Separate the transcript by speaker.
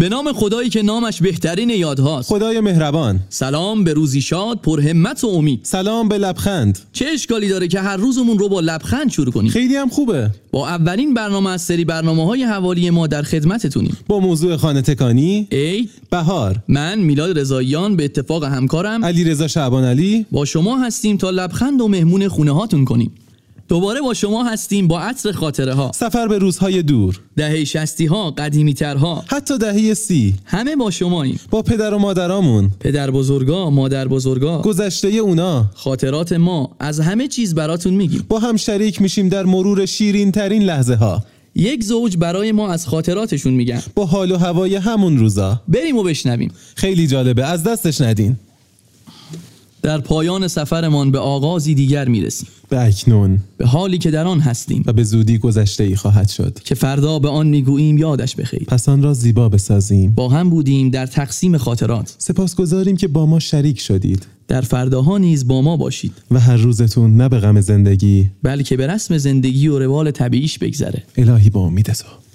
Speaker 1: به نام خدایی که نامش بهترین یادهاست.
Speaker 2: خدای مهربان.
Speaker 1: سلام به روزی شاد، پر همت و امید.
Speaker 2: سلام به لبخند.
Speaker 1: چه اشکالی داره که هر روزمون رو با لبخند شروع کنیم؟
Speaker 2: خیلی هم خوبه.
Speaker 1: با اولین برنامه از سری برنامه‌های حوالی ما در خدمتتونیم.
Speaker 2: با موضوع خانه تکانی،
Speaker 1: عید،
Speaker 2: بهار.
Speaker 1: من میلاد رضاییان به اتفاق همکارم
Speaker 2: علیرضا شعبان علی
Speaker 1: با شما هستیم تا لبخند و مهمون خونه هاتون کنیم. دوباره با شما هستیم با عطر خاطره ها،
Speaker 2: سفر به روزهای دور،
Speaker 1: دهه 60 ها، قدیمی ترها،
Speaker 2: حتی دهه 30.
Speaker 1: همه با شماییم.
Speaker 2: با پدر و مادرامون،
Speaker 1: پدر بزرگا، مادر بزرگا،
Speaker 2: گذشته اونا،
Speaker 1: خاطرات ما، از همه چیز براتون میگیم.
Speaker 2: با هم شریک میشیم در مرور شیرین ترین لحظه ها.
Speaker 1: یک زوج برای ما از خاطراتشون میگن،
Speaker 2: با حال و هوای همون روزا.
Speaker 1: بریم و بشنویم.
Speaker 2: خیلی جالبه، از دستش ندین.
Speaker 1: در پایان سفرمان به آغازی دیگر میرسیم،
Speaker 2: به اکنون،
Speaker 1: به حالی که در آن هستیم
Speaker 2: و به زودی گذشته‌ای خواهد شد
Speaker 1: که فردا به آن میگوییم یادش بخیر.
Speaker 2: پس آن را زیبا بسازیم.
Speaker 1: با هم بودیم در تقسیم خاطرات.
Speaker 2: سپاسگزاریم که با ما شریک شدید.
Speaker 1: در فرداها نیز با ما باشید
Speaker 2: و هر روزتون نه به غم زندگی،
Speaker 1: بلکه به رسم زندگی و روال طبیعیش بگذره.
Speaker 2: الهی با امید تو.